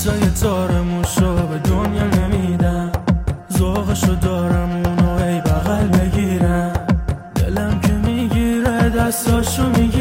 عکسای تارموشو به دنیا نمیدم، ذوقشو دارم اونو ای بغل بگیرم، دلم که میگیره دستاشو میگیرم.